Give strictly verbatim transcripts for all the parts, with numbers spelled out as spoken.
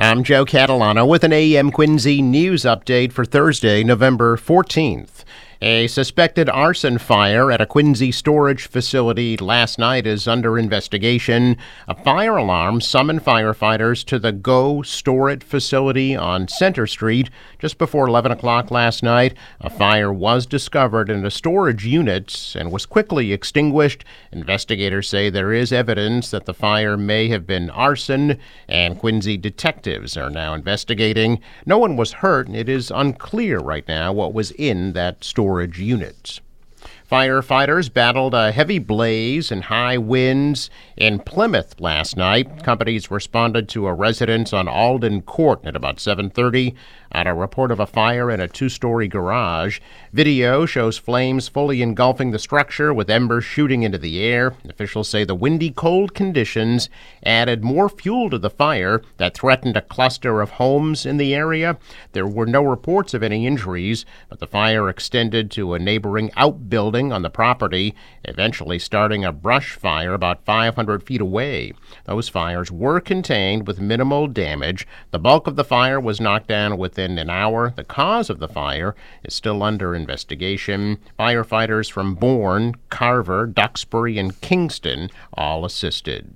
I'm Joe Catalano with an A M Quincy news update for Thursday, November fourteenth. A suspected arson fire at a Quincy storage facility last night is under investigation. A fire alarm summoned firefighters to the Go Store It facility on Center Street just before eleven o'clock last night. A fire was discovered in a storage unit and was quickly extinguished. Investigators say there is evidence that the fire may have been arson, and Quincy detectives are now investigating. No one was hurt. It is unclear right now what was in that storage storage units. Firefighters battled a heavy blaze and high winds in Plymouth last night. Companies responded to a residence on Alden Court at about seven thirty on a report of a fire in a two-story garage. Video shows flames fully engulfing the structure with embers shooting into the air. Officials say the windy, cold conditions added more fuel to the fire that threatened a cluster of homes in the area. There were no reports of any injuries, but the fire extended to a neighboring outbuilding on the property, eventually starting a brush fire about five hundred feet away. Those fires were contained with minimal damage. The bulk of the fire was knocked down within an hour. The cause of the fire is still under investigation. Firefighters from Bourne, Carver, Duxbury, and Kingston all assisted.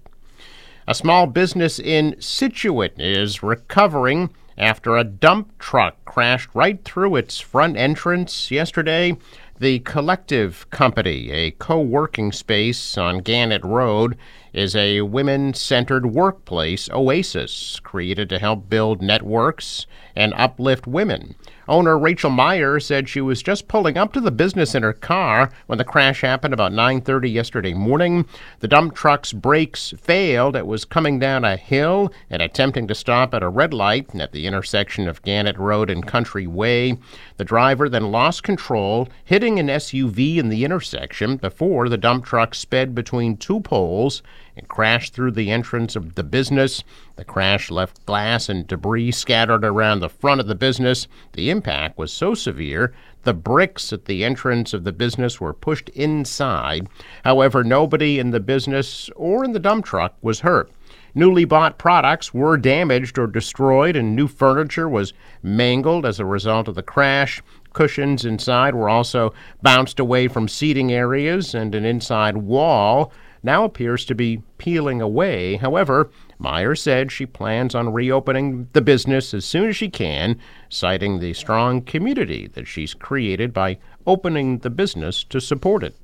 A small business in Scituate is recovering after a dump truck crashed right through its front entrance yesterday. The Collective Company, a co-working space on Gannett Road, is a women-centered workplace oasis created to help build networks and uplift women. Owner Rachel Meyer said she was just pulling up to the business in her car when the crash happened about nine thirty yesterday morning. The dump truck's brakes failed. It was coming down a hill and attempting to stop at a red light at the intersection of Gannett Road and Country Way. The driver then lost control, hitting an S U V in the intersection before the dump truck sped between two poles and crashed through the entrance of the business. The crash left glass and debris scattered around the front of the business. The impact was so severe, the bricks at the entrance of the business were pushed inside. However, nobody in the business or in the dump truck was hurt. Newly bought products were damaged or destroyed, and new furniture was mangled as a result of the crash. Cushions inside were also bounced away from seating areas, and an inside wall now appears to be peeling away. However, Meyer said she plans on reopening the business as soon as she can, citing the strong community that she's created by opening the business to support it.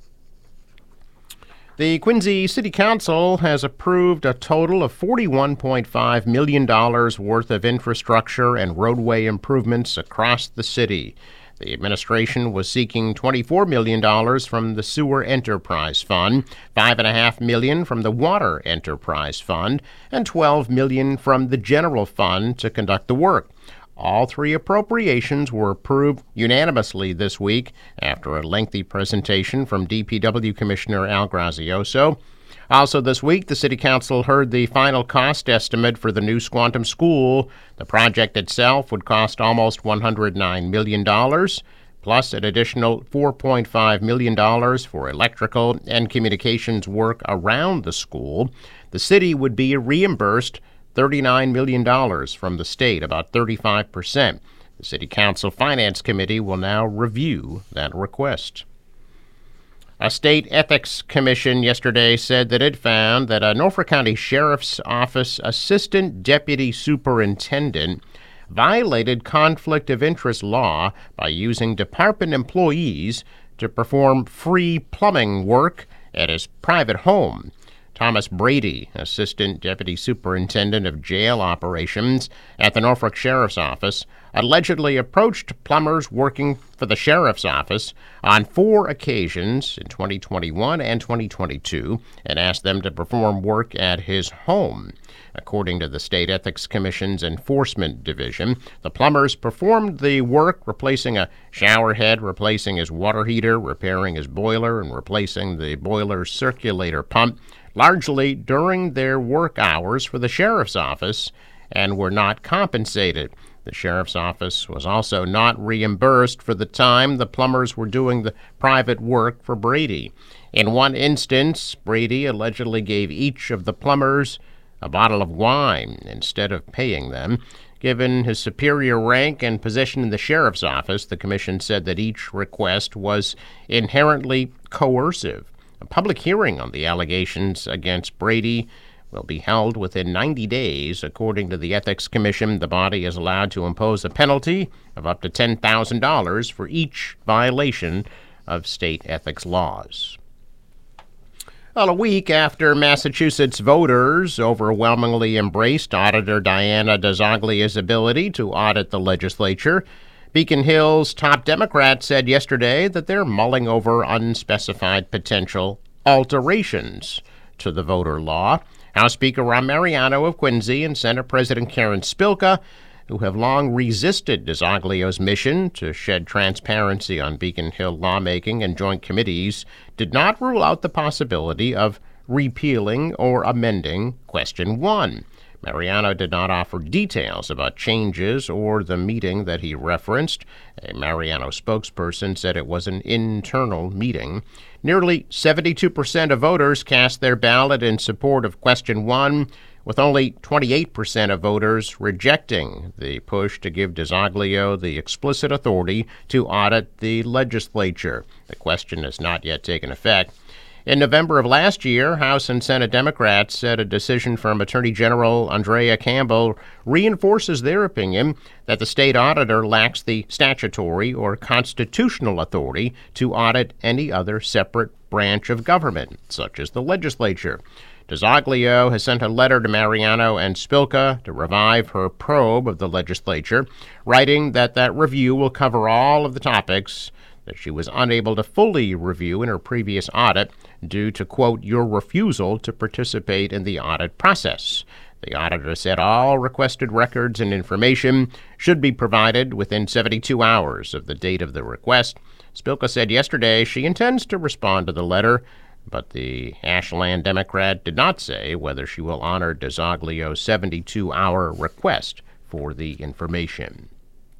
The Quincy City Council has approved a total of forty-one point five million dollars worth of infrastructure and roadway improvements across the city. The administration was seeking twenty-four million dollars from the Sewer Enterprise Fund, five point five million dollars from the Water Enterprise Fund, and twelve million dollars from the General Fund to conduct the work. All three appropriations were approved unanimously this week after a lengthy presentation from D P W Commissioner Al Grazioso. Also this week, the City Council heard the final cost estimate for the new Squantum School. The project itself would cost almost one hundred nine million dollars, plus an additional four point five million dollars for electrical and communications work around the school. The city would be reimbursed thirty-nine million dollars from the state, about thirty-five percent. The City Council Finance Committee will now review that request. A state ethics commission yesterday said that it found that a Norfolk County Sheriff's Office assistant deputy superintendent violated conflict of interest law by using department employees to perform free plumbing work at his private home. Thomas Brady, Assistant Deputy Superintendent of Jail Operations at the Norfolk Sheriff's Office, allegedly approached plumbers working for the Sheriff's Office on four occasions in twenty twenty-one and twenty twenty-two and asked them to perform work at his home. According to the State Ethics Commission's Enforcement Division, the plumbers performed the work replacing a shower head, replacing his water heater, repairing his boiler, and replacing the boiler's circulator pump, largely during their work hours for the Sheriff's Office, and were not compensated. The Sheriff's Office was also not reimbursed for the time the plumbers were doing the private work for Brady. In one instance, Brady allegedly gave each of the plumbers a bottle of wine instead of paying them. Given his superior rank and position in the sheriff's office, the commission said that each request was inherently coercive. A public hearing on the allegations against Brady will be held within ninety days. According to the Ethics Commission, the body is allowed to impose a penalty of up to ten thousand dollars for each violation of state ethics laws. Well, a week after Massachusetts voters overwhelmingly embraced Auditor Diana DiZoglio's ability to audit the legislature, Beacon Hill's top Democrat said yesterday that they're mulling over unspecified potential alterations to the voter law. House Speaker Rahm Mariano of Quincy and Senate President Karen Spilka, who have long resisted DiZoglio's mission to shed transparency on Beacon Hill lawmaking and joint committees, did not rule out the possibility of repealing or amending Question one. Mariano did not offer details about changes or the meeting that he referenced. A Mariano spokesperson said it was an internal meeting. Nearly seventy-two percent of voters cast their ballot in support of Question one, with only twenty-eight percent of voters rejecting the push to give DiZoglio the explicit authority to audit the legislature. The question has not yet taken effect. In November of last year, House and Senate Democrats said a decision from Attorney General Andrea Campbell reinforces their opinion that the state auditor lacks the statutory or constitutional authority to audit any other separate branch of government, such as the legislature. DiZoglio has sent a letter to Mariano and Spilka to revive her probe of the legislature, writing that that review will cover all of the topics that she was unable to fully review in her previous audit due to, quote, your refusal to participate in the audit process. The auditor said all requested records and information should be provided within seventy-two hours of the date of the request. Spilka said yesterday she intends to respond to the letter, but the Ashland Democrat did not say whether she will honor DiZoglio's seventy-two hour request for the information.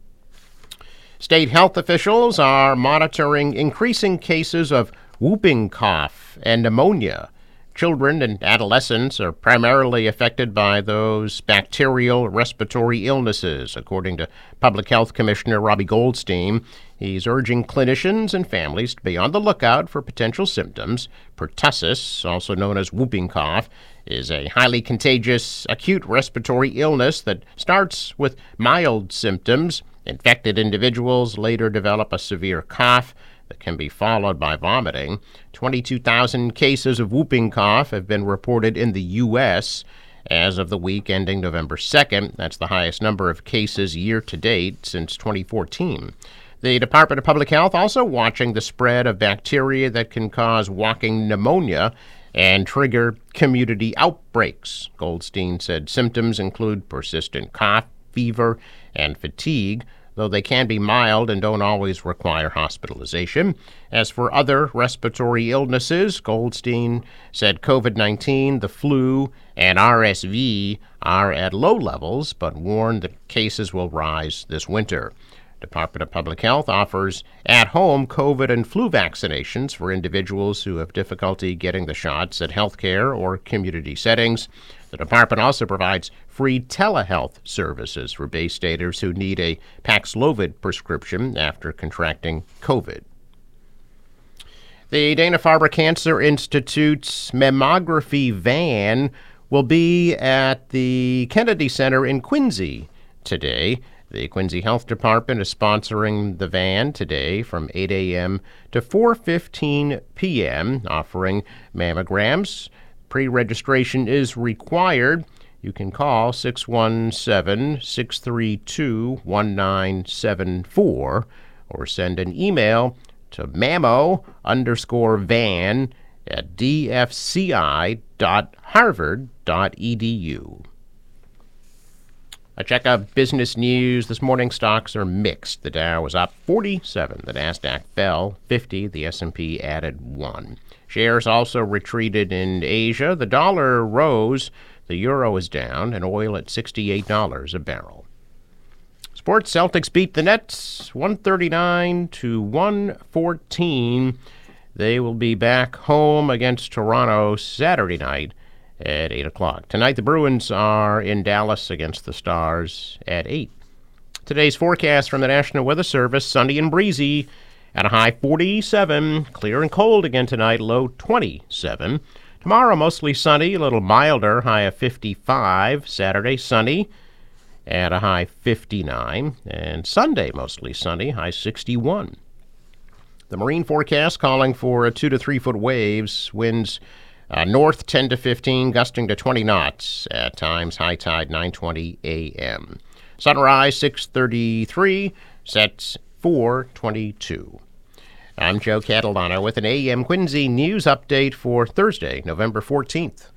State health officials are monitoring increasing cases of whooping cough and pneumonia. Children and adolescents are primarily affected by those bacterial respiratory illnesses, according to Public Health Commissioner Robbie Goldstein. He's urging clinicians and families to be on the lookout for potential symptoms. Pertussis, also known as whooping cough, is a highly contagious acute respiratory illness that starts with mild symptoms. Infected individuals later develop a severe cough that can be followed by vomiting. twenty-two thousand cases of whooping cough have been reported in the U S as of the week ending November second. That's the highest number of cases year to date since twenty fourteen. The Department of Public Health also watching the spread of bacteria that can cause walking pneumonia and trigger community outbreaks. Goldstein said symptoms include persistent cough, fever, and fatigue, though they can be mild and don't always require hospitalization. As for other respiratory illnesses, Goldstein said COVID nineteen, the flu, and R S V are at low levels, but warned that cases will rise this winter. Department of Public Health offers at-home COVID and flu vaccinations for individuals who have difficulty getting the shots at healthcare or community settings. The department also provides free telehealth services for Bay Staters who need a Paxlovid prescription after contracting COVID. The Dana-Farber Cancer Institute's mammography van will be at the Kennedy Center in Quincy today. The Quincy Health Department is sponsoring the van today from eight a.m. to four fifteen p.m., offering mammograms. Pre-registration is required. You can call six one seven, six three two, one nine seven four or send an email to mammo underscore van at dfci dot harvard dot edu. A check of business news. This morning, stocks are mixed. The Dow was up forty-seven. The Nasdaq fell fifty. The S and P added one. Shares also retreated in Asia. The dollar rose. The euro is down, and oil at sixty-eight dollars a barrel. Sports, Celtics beat the Nets one thirty-nine to one fourteen. They will be back home against Toronto Saturday night at eight o'clock. Tonight, the Bruins are in Dallas against the Stars at eight. Today's forecast from the National Weather Service: sunny and breezy at a high forty-seven. Clear and cold again tonight, low twenty-seven. Tomorrow, mostly sunny, a little milder, high of fifty-five. Saturday, sunny at a high fifty-nine. And Sunday, mostly sunny, high sixty-one. The marine forecast calling for two to three foot waves, winds uh, north ten to fifteen, gusting to twenty knots at times, high tide nine twenty a.m. Sunrise six thirty-three, sets four twenty-two. I'm Joe Catalano with an A M Quincy news update for Thursday, November fourteenth.